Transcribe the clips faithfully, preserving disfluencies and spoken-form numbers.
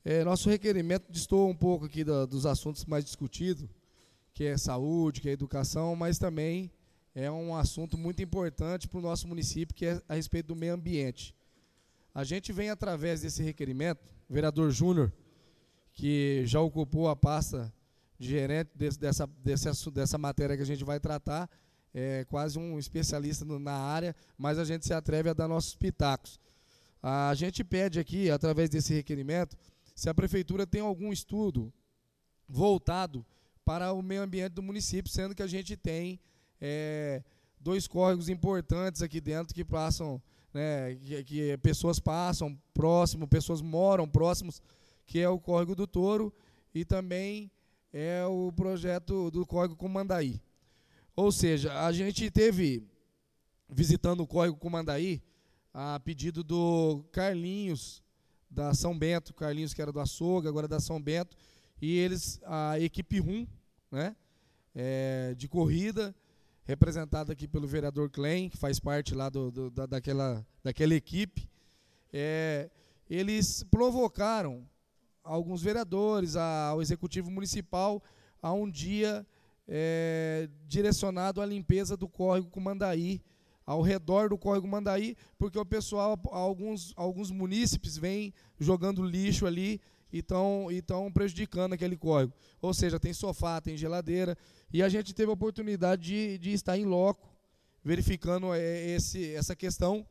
É, nosso requerimento destoa um pouco aqui da, dos assuntos mais discutidos, que é saúde, que é educação, mas também é um assunto muito importante para o nosso município, que é a respeito do meio ambiente. A gente vem, através desse requerimento, o vereador Júnior, que já ocupou a pasta de gerente desse, dessa, desse, dessa matéria que a gente vai tratar, é quase um especialista no, na área, mas a gente se atreve a dar nossos pitacos. A gente pede aqui, através desse requerimento, se a prefeitura tem algum estudo voltado para o meio ambiente do município, sendo que a gente tem é, dois córregos importantes aqui dentro que passam, né, que, que pessoas passam próximo, pessoas moram próximos, que é o Córrego do Touro e também é o projeto do Córrego Cumandaí. Ou seja, a gente teve, visitando o Córrego Cumandaí, a pedido do Carlinhos, da São Bento, Carlinhos que era do Açougue, agora da São Bento, e eles, a equipe rum, né, é, de corrida, representada aqui pelo vereador Klein, que faz parte lá do, do, da, daquela, daquela equipe, é, eles provocaram alguns vereadores, ao Executivo Municipal, a um dia é, direcionado à limpeza do Córrego Cumandaí, ao redor do Córrego Cumandaí, porque o pessoal, alguns, alguns munícipes vêm jogando lixo ali e estão prejudicando aquele córrego. Ou seja, tem sofá, tem geladeira, e a gente teve a oportunidade de, de estar em loco, verificando esse, essa questão,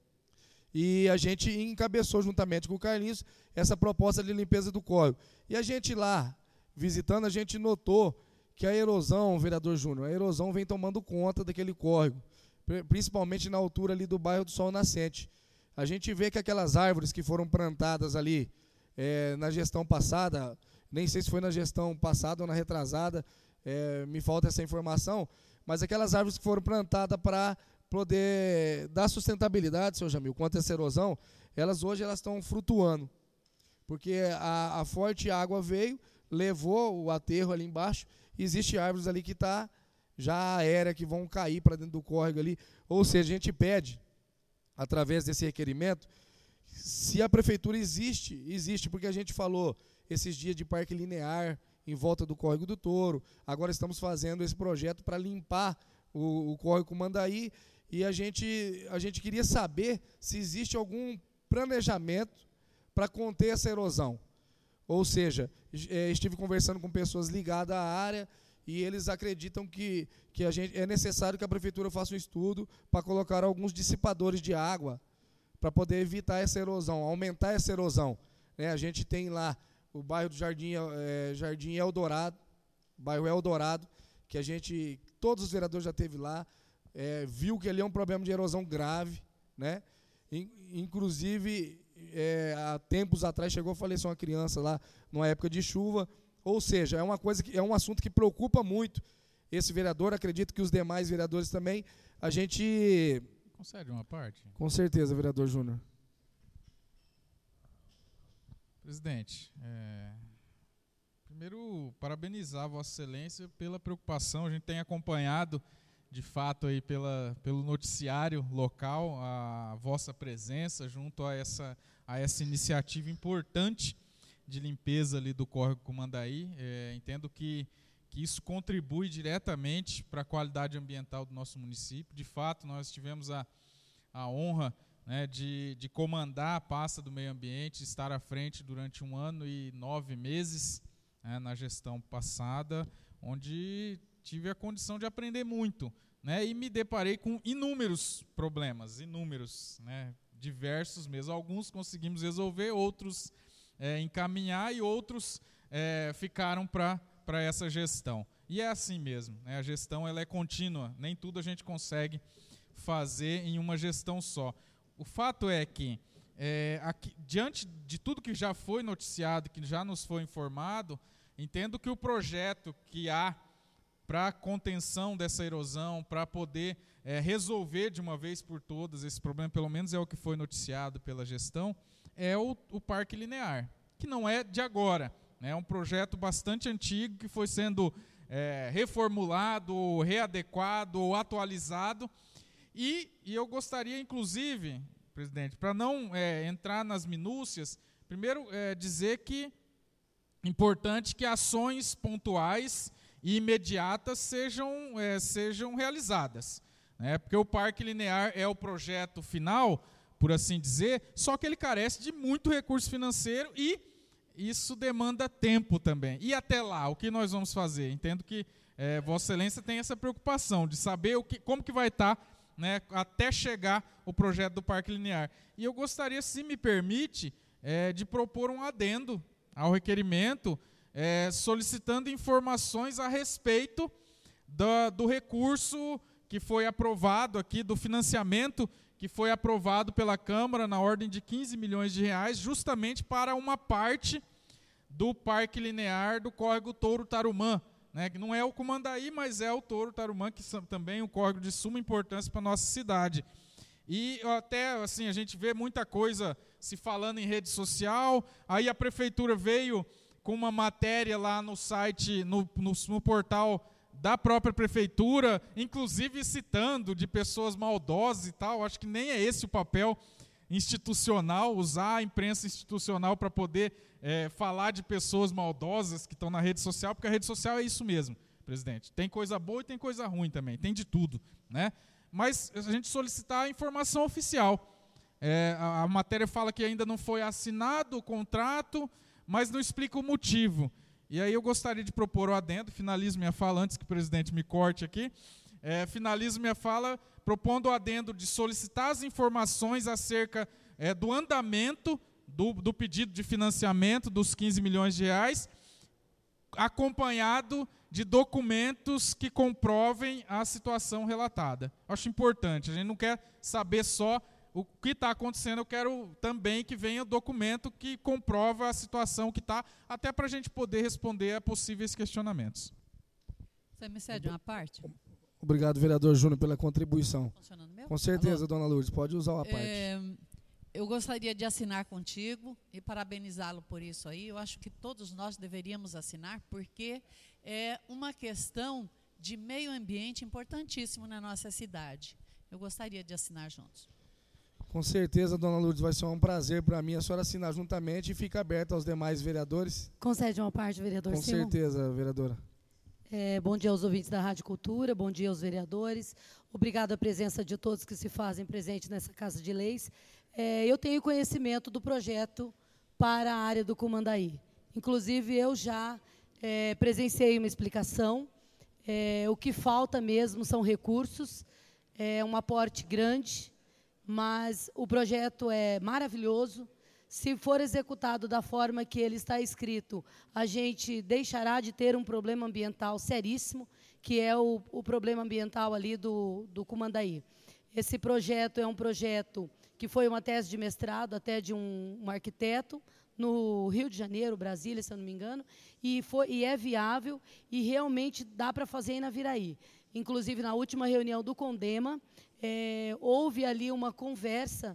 e a gente encabeçou juntamente com o Carlinhos essa proposta de limpeza do córrego. E a gente lá, visitando, a gente notou que a erosão, vereador Júnior, a erosão vem tomando conta daquele córrego, principalmente na altura ali do bairro do Sol Nascente. A gente vê que aquelas árvores que foram plantadas ali é, na gestão passada, nem sei se foi na gestão passada ou na retrasada, é, me falta essa informação, mas aquelas árvores que foram plantadas para poder dar sustentabilidade, seu Jamil, quanto a essa erosão, elas hoje elas estão flutuando, porque a, a forte água veio, levou o aterro ali embaixo, e existe árvores ali que está já aérea, que vão cair para dentro do córrego ali. Ou seja, a gente pede, através desse requerimento, se a prefeitura existe, existe, porque a gente falou esses dias de parque linear em volta do Córrego do Touro, agora estamos fazendo esse projeto para limpar o, o Córrego Cumandaí, e a gente, a gente queria saber se existe algum planejamento para conter essa erosão. Ou seja, estive conversando com pessoas ligadas à área, e eles acreditam que, que a gente, é necessário que a prefeitura faça um estudo para colocar alguns dissipadores de água para poder evitar essa erosão, aumentar essa erosão. Né, a gente tem lá o bairro do Jardim, é, Jardim Eldorado, bairro Eldorado, que a gente, todos os vereadores já esteve lá, é, viu que ali é um problema de erosão grave, né? Inclusive, é, há tempos atrás chegou a falecer uma criança lá, numa época de chuva. Ou seja, é uma coisa que é um assunto que preocupa muito esse vereador, acredito que os demais vereadores também. A gente concede uma parte? Com certeza, vereador Júnior. Presidente, é, primeiro parabenizar a Vossa Excelência pela preocupação. A gente tem acompanhado, de fato, aí pela, pelo noticiário local, a vossa presença junto a essa, a essa iniciativa importante de limpeza ali do Córrego Cumandaí. É, entendo que, que isso contribui diretamente para a qualidade ambiental do nosso município. De fato, nós tivemos a, a honra, né, de, de comandar a pasta do meio ambiente, estar à frente durante um ano e nove meses, né, na gestão passada, onde tive a condição de aprender muito, né, e me deparei com inúmeros problemas, inúmeros, né, diversos mesmo. Alguns conseguimos resolver, outros É, encaminhar, e outros é, ficaram para essa gestão. E é assim mesmo, né? A gestão ela é contínua, nem tudo a gente consegue fazer em uma gestão só. O fato é que, é, aqui, diante de tudo que já foi noticiado, que já nos foi informado, entendo que o projeto que há para a contenção dessa erosão, para poder é, resolver de uma vez por todas esse problema, pelo menos é o que foi noticiado pela gestão, é o, o Parque Linear, que não é de agora, né? É um projeto bastante antigo que foi sendo é, reformulado, readequado, atualizado, e, e eu gostaria, inclusive, presidente, para não é, entrar nas minúcias, Primeiro, é dizer que é importante que ações pontuais e imediatas sejam, é, sejam realizadas, né? Porque o Parque Linear é o projeto final, por assim dizer, só que ele carece de muito recurso financeiro e isso demanda tempo também. E até lá, o que nós vamos fazer? Entendo que é, Vossa Excelência tem essa preocupação de saber o que, como que vai estar, né, até chegar o projeto do Parque Linear. E eu gostaria, se me permite, é, de propor um adendo ao requerimento, é, solicitando informações a respeito do, do recurso que foi aprovado aqui, do financiamento que foi aprovado pela Câmara na ordem de quinze milhões de reais, justamente para uma parte do Parque Linear do Córrego Touro Tarumã, né, que não é o Cumandaí, mas é o Touro Tarumã, que são também um córrego de suma importância para a nossa cidade. E até assim, a gente vê muita coisa se falando em rede social, aí a prefeitura veio com uma matéria lá no site, no, no, no portal da própria prefeitura, inclusive citando de pessoas maldosas e tal. Acho que nem é esse o papel institucional, usar a imprensa institucional para poder é, falar de pessoas maldosas que estão na rede social, porque a rede social é isso mesmo, presidente. Tem coisa boa e tem coisa ruim também, tem de tudo, né? Mas a gente solicitar a informação oficial. É, a, a matéria fala que ainda não foi assinado o contrato, mas não explica o motivo. E aí eu gostaria de propor o adendo, finalizo minha fala antes que o presidente me corte aqui, é, finalizo minha fala propondo o adendo de solicitar as informações acerca é, do andamento do, do pedido de financiamento dos quinze milhões de reais, acompanhado de documentos que comprovem a situação relatada. Acho importante, a gente não quer saber só o que está acontecendo, eu quero também que venha documento que comprova a situação que está, até para a gente poder responder a possíveis questionamentos. Você me cede uma parte? Obrigado, vereador Júnior, pela contribuição. Funcionando meu? Com certeza, Alô? dona Lourdes, pode usar uma parte. É, eu gostaria de assinar contigo e parabenizá-lo por isso aí. Eu acho que todos nós deveríamos assinar, porque é uma questão de meio ambiente importantíssimo na nossa cidade. Eu gostaria de assinar juntos. Com certeza, dona Lourdes, vai ser um prazer para mim a senhora assinar juntamente e fica aberta aos demais vereadores. Concede uma parte, vereador Com Simon? certeza, vereadora. É, bom dia aos ouvintes da Rádio Cultura, bom dia aos vereadores. Obrigado à presença de todos que se fazem presentes nessa Casa de Leis. É, eu tenho conhecimento do projeto para a área do Cumandaí. Inclusive, eu já é, presenciei uma explicação. É, o que falta mesmo são recursos, é um aporte grande, mas o projeto é maravilhoso. Se for executado da forma que ele está escrito, a gente deixará de ter um problema ambiental seríssimo, que é o, o problema ambiental ali do, do Cumandaí. Esse projeto é um projeto que foi uma tese de mestrado até de um, um arquiteto, no Rio de Janeiro, Brasília, se eu não me engano, e, foi, e é viável e realmente dá para fazer em Naviraí. Inclusive, na última reunião do Condema, é, houve ali uma conversa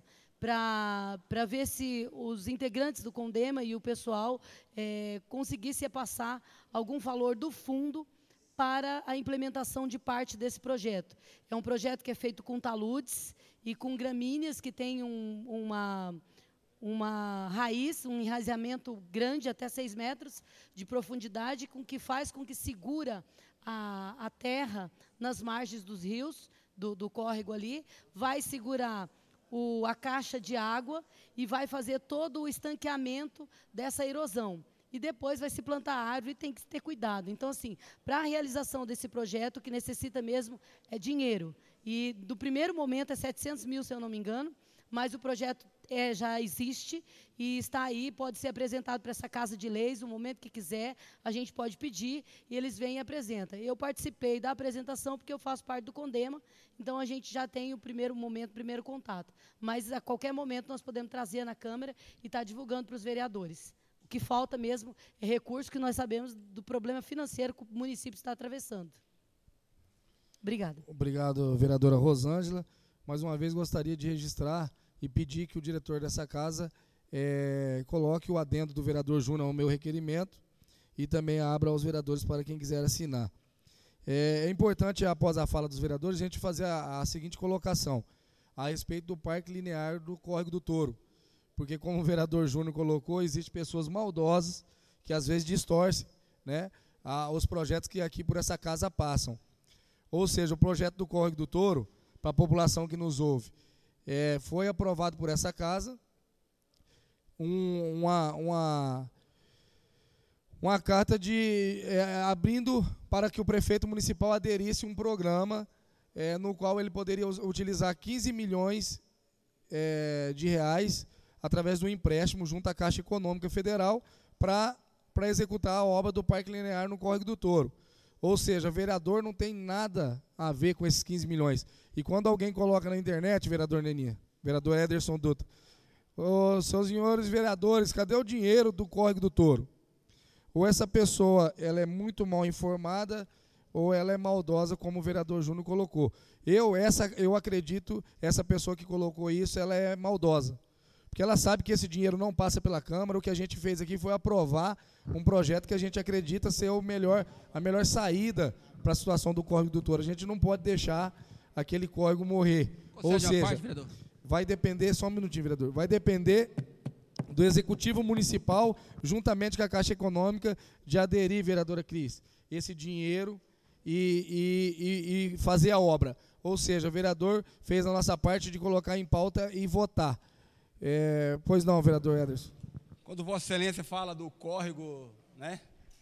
para ver se os integrantes do Condema e o pessoal é, conseguissem passar algum valor do fundo para a implementação de parte desse projeto. É um projeto que é feito com taludes e com gramíneas que tem um, uma, uma raiz, um enraizamento grande, até seis metros de profundidade, com que faz com que segura a, a terra nas margens dos rios, do, do córrego ali, vai segurar O, a caixa de água e vai fazer todo o estanqueamento dessa erosão. E depois vai se plantar árvore e tem que ter cuidado. Então, assim, para a realização desse projeto, o que necessita mesmo é dinheiro. E, do primeiro momento, é setecentos mil, se eu não me engano, mas o projeto é, já existe e está aí, pode ser apresentado para essa Casa de Leis, no momento que quiser, a gente pode pedir e eles vêm e apresentam. Eu participei da apresentação porque eu faço parte do Condema, então a gente já tem o primeiro momento, o primeiro contato. Mas a qualquer momento nós podemos trazer na Câmara e estar divulgando para os vereadores. O que falta mesmo é recurso, que nós sabemos do problema financeiro que o município está atravessando. Obrigada. Obrigado, vereadora Rosângela. Mais uma vez gostaria de registrar e pedir que o diretor dessa casa é, coloque o adendo do vereador Júnior ao meu requerimento e também abra aos vereadores para quem quiser assinar. É, é importante, após a fala dos vereadores, a gente fazer a, a seguinte colocação a respeito do Parque Linear do Córrego do Touro. porque como o vereador Júnior colocou, existem pessoas maldosas que às vezes distorcem, né, a, os projetos que aqui por essa casa passam. Ou seja, o projeto do Córrego do Touro, para a população que nos ouve, é, foi aprovado por essa casa, um, uma, uma, uma carta de, é, abrindo para que o prefeito municipal aderisse a um programa é, no qual ele poderia utilizar quinze milhões é, de reais através do empréstimo junto à Caixa Econômica Federal para para executar a obra do Parque Linear no Córrego do Touro. Ou seja, vereador não tem nada a ver com esses quinze milhões. E quando alguém coloca na internet, vereador Neninha, vereador Ederson Dutra, ô, seus senhores vereadores, cadê o dinheiro do Córrego do Touro? Ou essa pessoa ela é muito mal informada, ou ela é maldosa, como o vereador Júnior colocou. Eu, essa, eu acredito, essa pessoa que colocou isso, ela é maldosa. Porque ela sabe que esse dinheiro não passa pela Câmara. O que a gente fez aqui foi aprovar um projeto que a gente acredita ser o melhor, a melhor saída para a situação do Córrego do Touro. A gente não pode deixar aquele córrego morrer. Ou seja, parte, vai depender, só um minutinho, vereador, vai depender do Executivo Municipal, juntamente com a Caixa Econômica, de aderir, vereadora Cris, esse dinheiro e, e, e fazer a obra. Ou seja, o vereador fez a nossa parte de colocar em pauta e votar. É, pois não, vereador Ederson. Quando Vossa Excelência fala do córrego, né,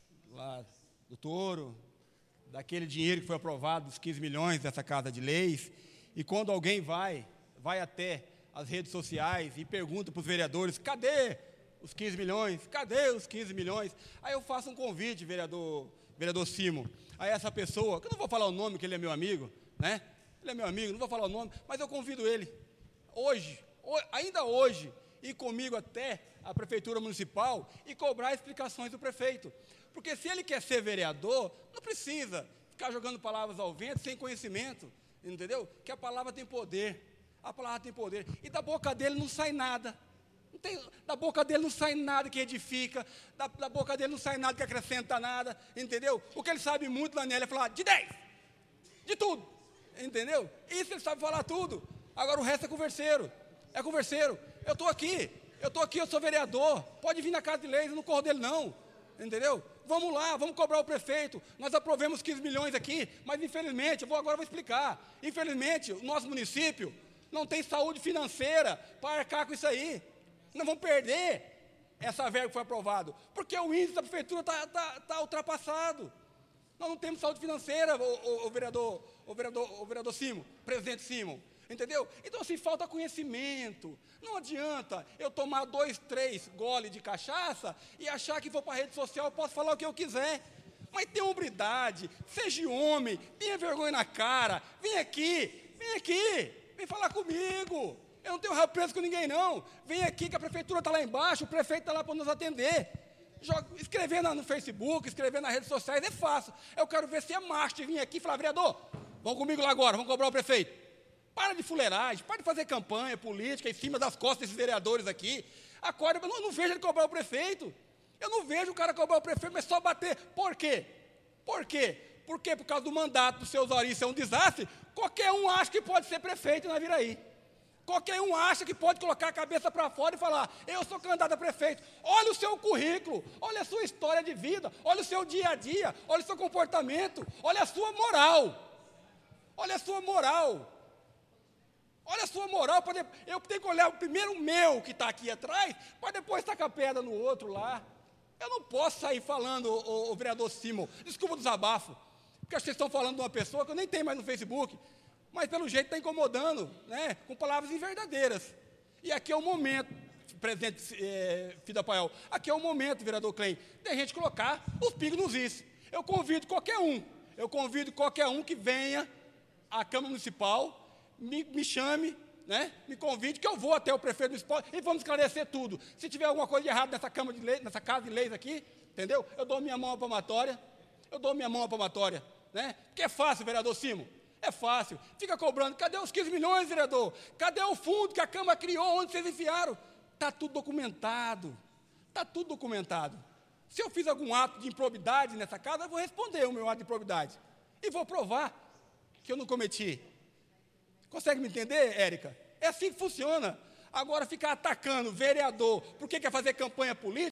lá do Touro, daquele dinheiro que foi aprovado, dos quinze milhões dessa Casa de Leis, e quando alguém vai, vai até as redes sociais e pergunta para os vereadores, cadê os quinze milhões? Cadê os quinze milhões? Aí eu faço um convite, vereador, vereador Simo, a essa pessoa, que eu não vou falar o nome, que ele é meu amigo, né? Ele é meu amigo, não vou falar o nome, mas eu convido ele, hoje, ainda hoje, ir comigo até a Prefeitura Municipal e cobrar explicações do prefeito. Porque se ele quer ser vereador, não precisa ficar jogando palavras ao vento sem conhecimento, entendeu? Que a palavra tem poder, a palavra tem poder. E da boca dele não sai nada. Não tem, da boca dele não sai nada que edifica, da, da boca dele não sai nada que acrescenta nada, entendeu? O que ele sabe muito, Daniel, é falar de dez, de tudo, entendeu? Isso ele sabe falar tudo. Agora o resto é converseiro. É converseiro, eu estou aqui, eu estou aqui, eu sou vereador, pode vir na Casa de Leis, eu não corro dele não, entendeu? Vamos lá, vamos cobrar o prefeito, nós aprovemos quinze milhões aqui, mas infelizmente, eu vou agora vou explicar, infelizmente o nosso município não tem saúde financeira para arcar com isso aí, nós vamos perder essa verba que foi aprovada, porque o índice da prefeitura está tá, tá ultrapassado, nós não temos saúde financeira, o, o, o vereador, o vereador, o vereador Simo, presidente Simo. Entendeu? Então, assim, falta conhecimento. Não adianta eu tomar dois, três goles de cachaça e achar que vou para a rede social, eu posso falar o que eu quiser. Mas tenha hombridade, seja homem, tenha vergonha na cara, vem aqui, vem aqui, vem falar comigo. Eu não tenho rabo preso com ninguém, não. Vem aqui que a prefeitura está lá embaixo, o prefeito está lá para nos atender. Joga, escrever no Facebook, escrever nas redes sociais é fácil. Eu quero ver se é macho de vir aqui e falar, vereador, vão comigo lá agora, vamos cobrar o prefeito. Para de fuleiragem, para de fazer campanha política em cima das costas desses vereadores aqui. Acorda, eu não, não vejo ele cobrar o prefeito. Eu não vejo o cara cobrar o prefeito, mas só bater. Por quê? Por quê? Porque por causa do mandato do seu Osório ser um desastre, qualquer um acha que pode ser prefeito na Viraí. Qualquer um acha que pode colocar a cabeça para fora e falar, eu sou candidato a prefeito. Olha o seu currículo, olha a sua história de vida, olha o seu dia a dia, olha o seu comportamento, olha a sua moral. Olha a sua moral. Olha a sua moral, pra de... eu tenho que olhar primeiro o meu que está aqui atrás, para depois tacar a pedra no outro lá. Eu não posso sair falando, o, o, o vereador Simon, desculpa o desabafo, porque vocês estão falando de uma pessoa que eu nem tenho mais no Facebook, mas pelo jeito está incomodando, né, com palavras inverdadeiras. E aqui é o momento, presidente é, Fidapael, aqui é o momento, vereador Klein, de a gente colocar os pingos nos is. Eu convido qualquer um, eu convido qualquer um que venha à Câmara Municipal, Me, me chame, né? Me convide, que eu vou até o prefeito municipal e vamos esclarecer tudo. Se tiver alguma coisa de errado nessa, Câmara de Leis, nessa Casa de Leis aqui, entendeu? Eu dou minha mão à palmatória, eu dou minha mão à palmatória, né? Porque é fácil, vereador Simo, é fácil. Fica cobrando, cadê os quinze milhões, vereador? Cadê o fundo que a Câmara criou, onde vocês enfiaram? Está tudo documentado, está tudo documentado. Se eu fiz algum ato de improbidade nessa casa, eu vou responder o meu ato de improbidade e vou provar que eu não cometi. Consegue me entender, Érica? É assim que funciona. Agora ficar atacando vereador, porque quer fazer campanha política.